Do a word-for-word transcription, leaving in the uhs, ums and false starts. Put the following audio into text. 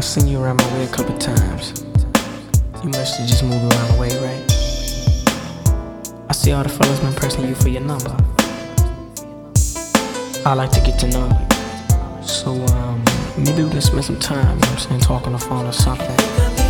seen you around my way a couple times. You must have just moved around the way, right? I see all the fellas been pressing you for your number. I like to get to know you. So, um, maybe we can spend some time, you know what I'm saying, talking on the phone or something.